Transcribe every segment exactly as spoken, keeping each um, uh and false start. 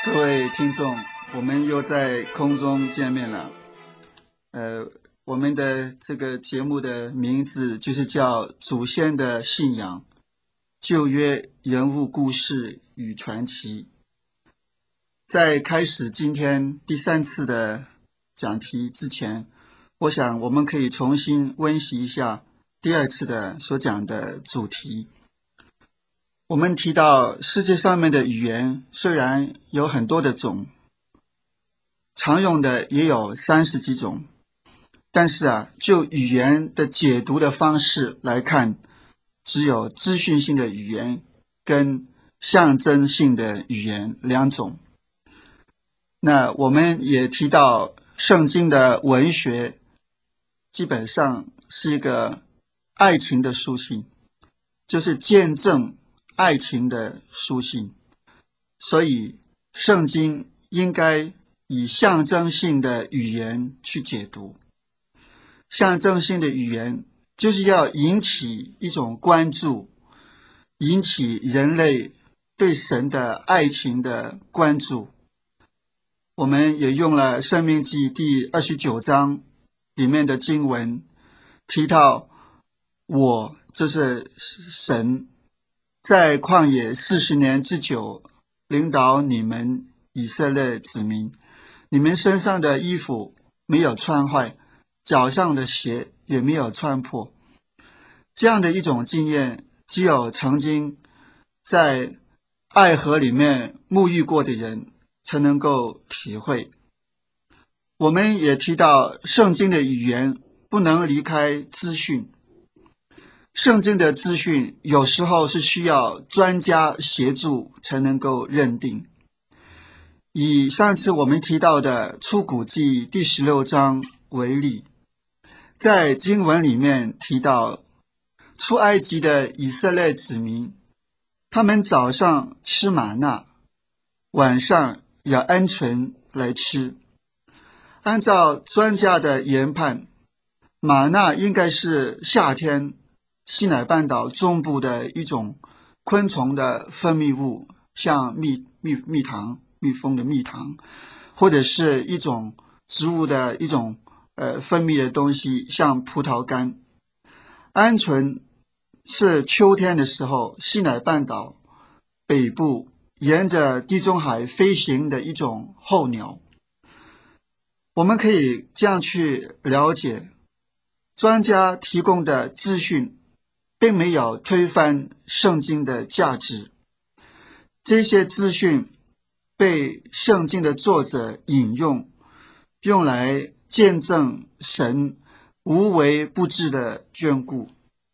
各位听众，我们又在空中见面了。呃，我们的这个节目的名字就是叫祖先的信仰，旧约人物故事与传奇。在开始今天第三次的讲题之前，我想我们可以重新温习一下第二次的所讲的主题。我们提到世界上面的语言虽然有很多的种，常用的也有三十几种，但是啊，就语言的解读的方式来看，只有资讯性的语言跟象征性的语言两种。那我们也提到圣经的文学基本上是一个爱情的书信，就是见证爱情的书信，所以圣经应该以象征性的语言去解读。象征性的语言就是要引起一种关注，引起人类对神的爱情的关注。我们也用了申命记第二十九章里面的经文，提到我就是神，在旷野四十年之久，领导你们以色列子民，你们身上的衣服没有穿坏，脚上的鞋也没有穿破。这样的一种经验，只有曾经在爱河里面沐浴过的人才能够体会。我们也提到圣经的语言不能离开资讯，圣经的资讯有时候是需要专家协助才能够认定。以上次我们提到的出谷记第十六章为例，在经文里面提到出埃及的以色列子民，他们早上吃玛纳，晚上要鹌鹑来吃。按照专家的研判，玛纳应该是夏天西乃半岛中部的一种昆虫的分泌物，像蜜蜜蜜糖、蜜蜂的蜜糖，或者是一种植物的一种呃分泌的东西，像葡萄干。鹌鹑是秋天的时候西乃半岛北部沿着地中海飞行的一种候鸟。我们可以这样去了解，专家提供的资讯并没有推翻圣经的价值。这些资讯被圣经的作者引用，用来见证神无微不至的眷顾。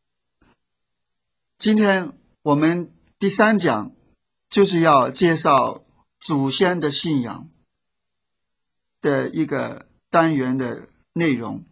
今天我们第三讲就是要介绍祖先的信仰的一个单元的内容。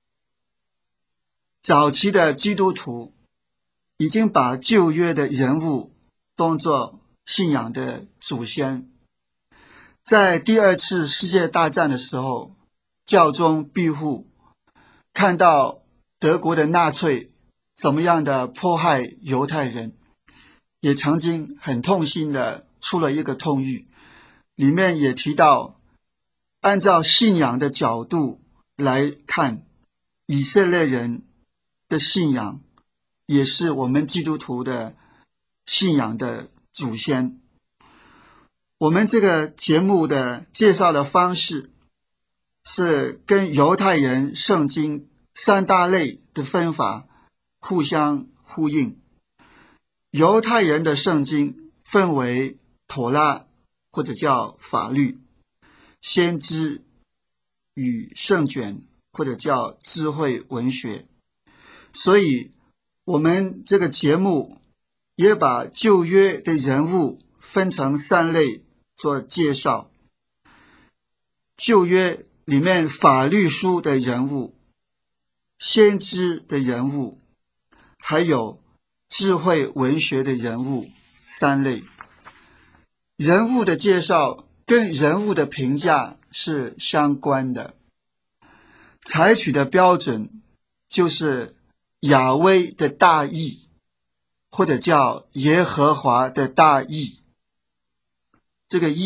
早期的基督徒已经把旧约的人物当作信仰的祖先。在第二次世界大战的时候，教宗庇护看到德国的纳粹怎么样的迫害犹太人，也曾经很痛心的出了一个通谕，里面也提到按照信仰的角度来看，以色列人的信仰也是我们基督徒的信仰的祖先。我们这个节目的介绍的方式是跟犹太人圣经三大类的分法互相呼应。犹太人的圣经分为妥拉或者叫法律，先知与圣卷或者叫智慧文学。所以我们这个节目也把旧约的人物分成三类做介绍。旧约里面法律书的人物，先知的人物，还有智慧文学的人物，三类。人物的介绍跟人物的评价是相关的，采取的标准就是亚威的大义，或者叫耶和华的大义。这个义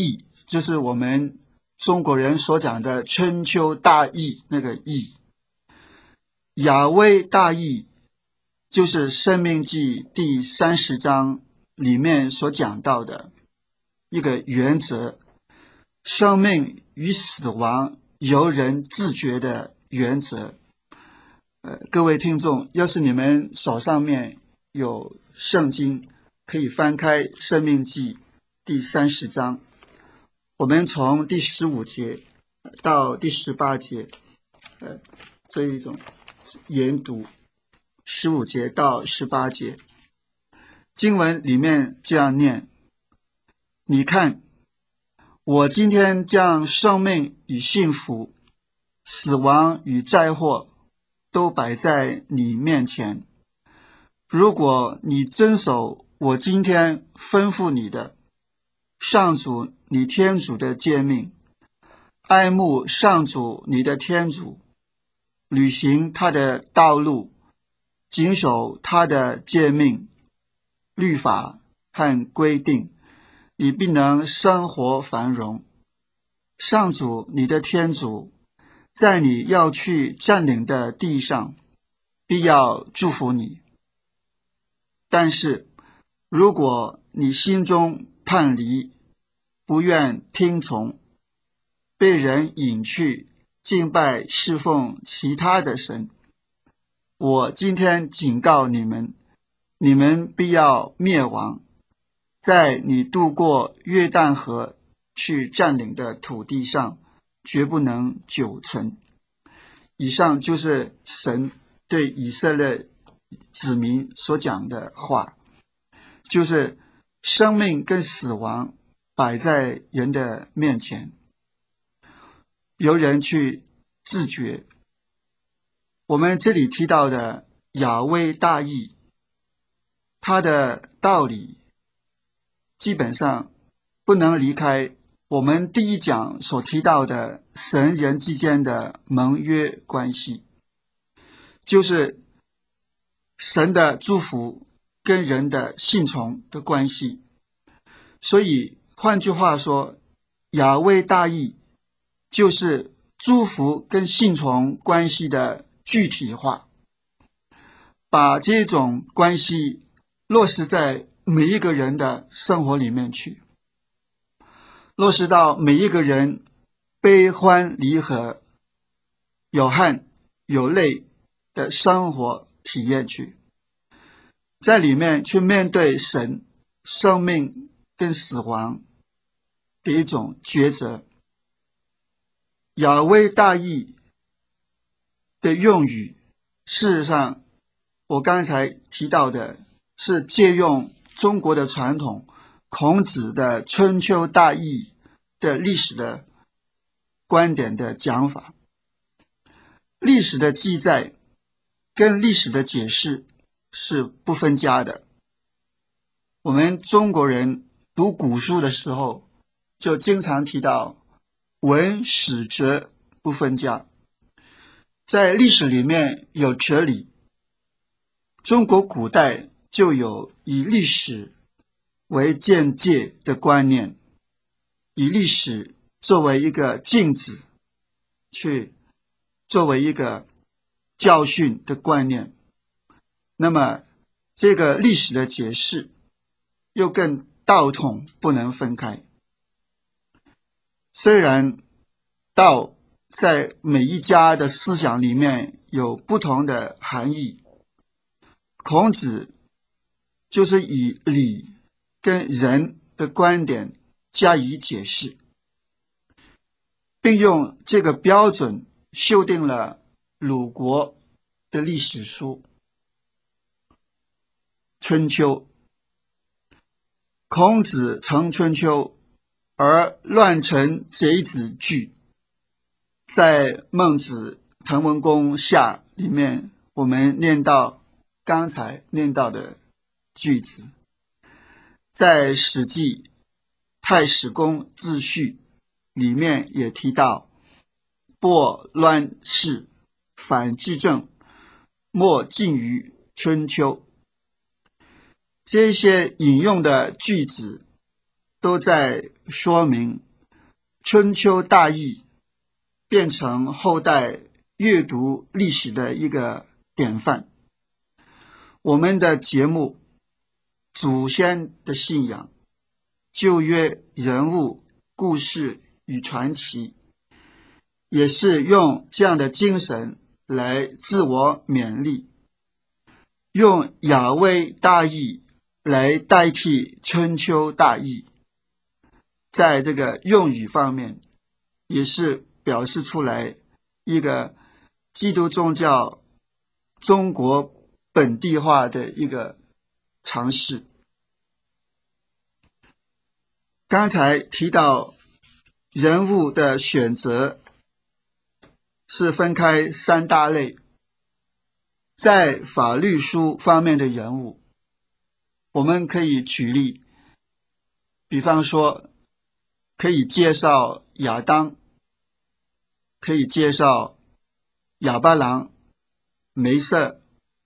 就是我们中国人所讲的春秋大义那个义。亚威大义就是申命记第三十章里面所讲到的一个原则，生命与死亡由人自觉的原则。呃，各位听众，要是你们手上面有圣经，可以翻开申命记第三十章，我们从第十五节到第十八节，呃，这一种研读十五节到十八节，经文里面这样念：你看，我今天将生命与幸福、死亡与灾祸都摆在你面前。如果你遵守我今天吩咐你的，上主你天主的诫命，爱慕上主你的天主，履行他的道路，谨守他的诫命、律法和规定，你必能生活繁荣。上主你的天主在你要去占领的地上必要祝福你。但是如果你心中叛离，不愿听从，被人引去敬拜侍奉其他的神，我今天警告你们，你们必要灭亡，在你渡过约旦河去占领的土地上绝不能久存。以上就是神对以色列子民所讲的话，就是生命跟死亡摆在人的面前，由人去自觉。我们这里提到的亚威大义，它的道理基本上不能离开我们第一讲所提到的神人之间的盟约关系，就是神的祝福跟人的信从的关系。所以换句话说，亚威大义就是祝福跟信从关系的具体化，把这种关系落实在每一个人的生活里面去，落实到每一个人悲欢离合、有汗有泪的生活体验去，在里面去面对神生命跟死亡的一种抉择。亚威大义的用语，事实上我刚才提到的是借用中国的传统孔子的春秋大义的历史的观点的讲法。历史的记载跟历史的解释是不分家的。我们中国人读古书的时候就经常提到文史哲不分家，在历史里面有哲理。中国古代就有以历史为鉴戒的观念，以历史作为一个镜子，去作为一个教训的观念。那么这个历史的解释又跟道统不能分开。虽然道在每一家的思想里面有不同的含义，孔子就是以礼跟人的观点加以解释，并用这个标准修订了鲁国的历史书《春秋》。孔子成春秋，而乱臣贼子惧。在孟子滕文公下里面，我们念到刚才念到的句子。在史记太史公自序里面也提到，拨乱世，反治政，莫近于春秋。这些引用的句子都在说明春秋大义变成后代阅读历史的一个典范。我们的节目祖先的信仰、旧约人物故事与传奇，也是用这样的精神来自我勉励，用雅威大义来代替春秋大义。在这个用语方面，也是表示出来一个基督宗教中国本地化的一个尝试。刚才提到人物的选择是分开三大类，在法律书方面的人物，我们可以举例，比方说可以介绍亚当，可以介绍亚巴郎、梅瑟、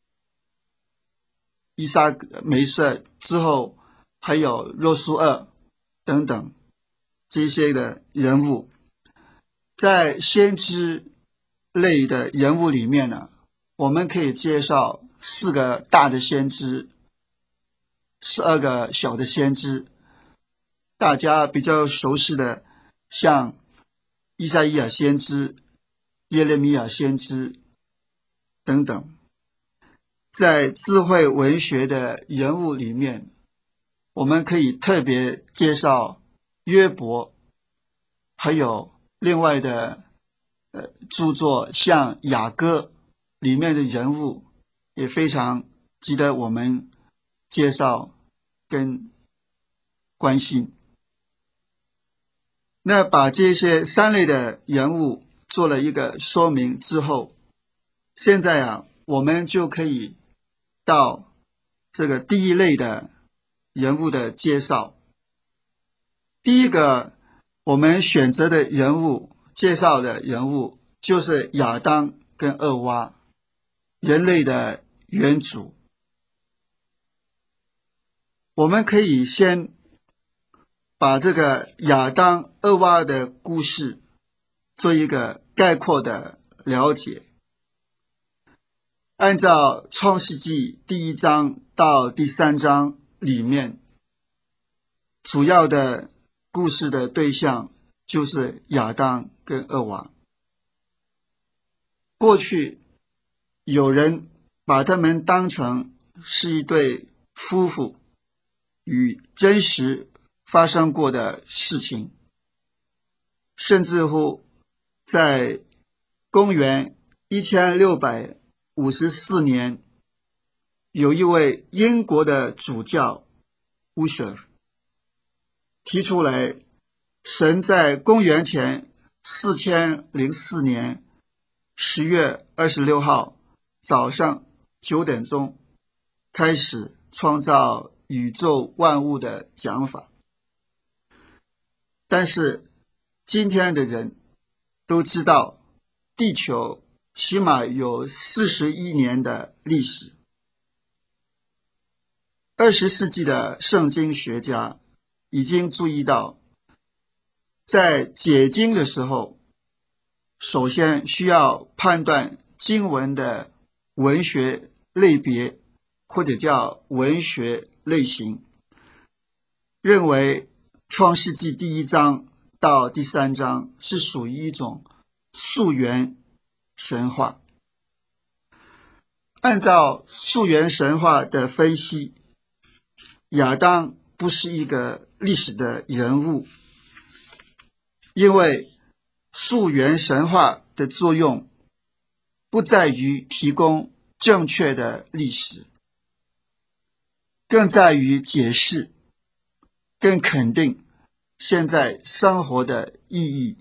伊撒梅瑟之后还有若苏厄等等这些的人物。在先知类的人物里面呢，我们可以介绍四个大的先知，十二个小的先知。大家比较熟悉的，像以赛亚先知、耶利米亚先知等等。在智慧文学的人物里面，我们可以特别介绍约伯，还有另外的呃著作，像雅歌里面的人物也非常值得我们介绍跟关心。那把这些三类的人物做了一个说明之后，现在啊，我们就可以到这个第一类的人物的介绍。第一个我们选择的人物，介绍的人物就是亚当跟厄娃，人类的元祖。我们可以先把这个亚当、厄娃的故事做一个概括的了解。按照创世纪第一章到第三章里面，主要的故事的对象就是亚当跟厄娃。过去有人把他们当成是一对夫妇，与真实发生过的事情，甚至乎在公元一千六百五十四年，有一位英国的主教乌舍提出来，神在公元前四千零四年十月二十六号早上九点钟开始创造宇宙万物的讲法。但是今天的人都知道，地球起码有四十亿年的历史。二十世纪的圣经学家已经注意到，在解经的时候，首先需要判断经文的文学类别，或者叫文学类型，认为创世纪第一章到第三章是属于一种溯源神话。按照溯源神话的分析，亚当不是一个历史的人物，因为溯源神话的作用不在于提供正确的历史，更在于解释更肯定现在生活的意义。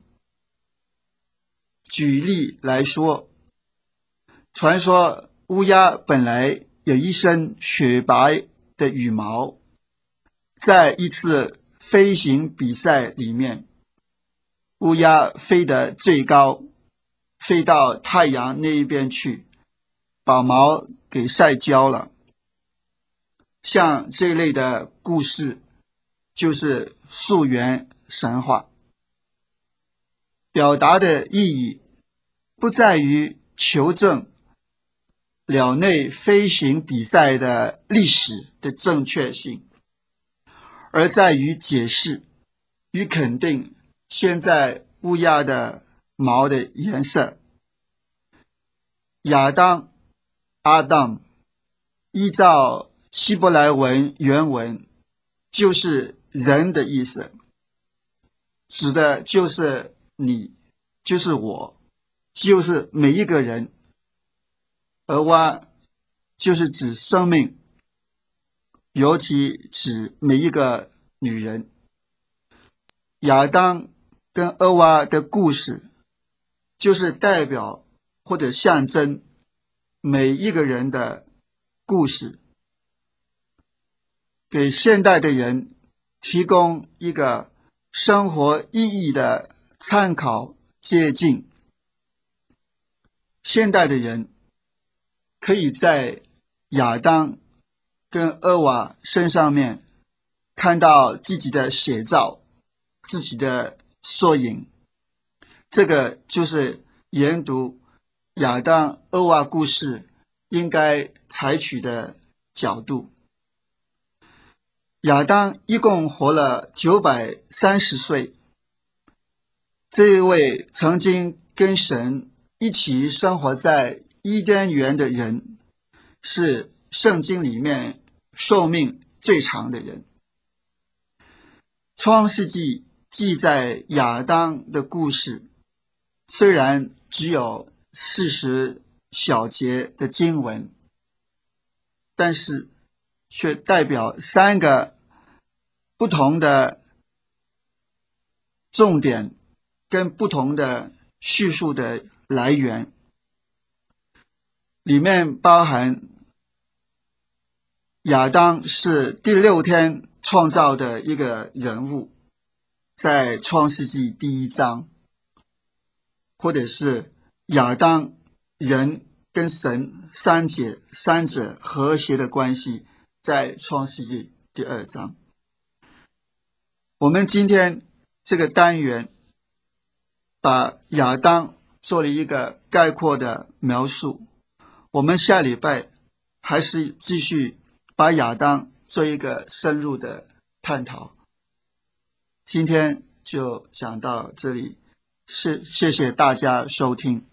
举例来说，传说乌鸦本来有一身雪白的羽毛，在一次飞行比赛里面，乌鸦飞得最高，飞到太阳那一边去，把毛给晒焦了。像这类的故事就是溯源神话。 表达的意义不在于求证鸟类飞行比赛的历史的正确性，而在于解释与肯定现在乌鸦的毛的颜色。亚当 Adam 依照希伯来文原文就是人的意思，指的就是你，就是我，就是每一个人。而蛙就是指生命，尤其指每一个女人。亚当跟厄娃的故事就是代表或者象征每一个人的故事，给现代的人提供一个生活意义的参考借鉴。现代的人可以在亚当跟厄娃身上面看到自己的写照，自己的缩影。这个就是研读亚当厄娃故事应该采取的角度。亚当一共活了九百三十岁，这一位曾经跟神一起生活在伊甸园的人，是圣经里面寿命最长的人。创世纪记载亚当的故事，虽然只有四十小节的经文，但是却代表三个不同的重点跟不同的叙述的来源，里面包含亚当是第六天创造的一个人物，在创世纪第一章，或者是亚当人跟神三者三者和谐的关系，在创世纪第二章。我们今天这个单元把亚当做了一个概括的描述，我们下礼拜还是继续把亚当做一个深入的探讨。今天就讲到这里，是谢谢大家收听。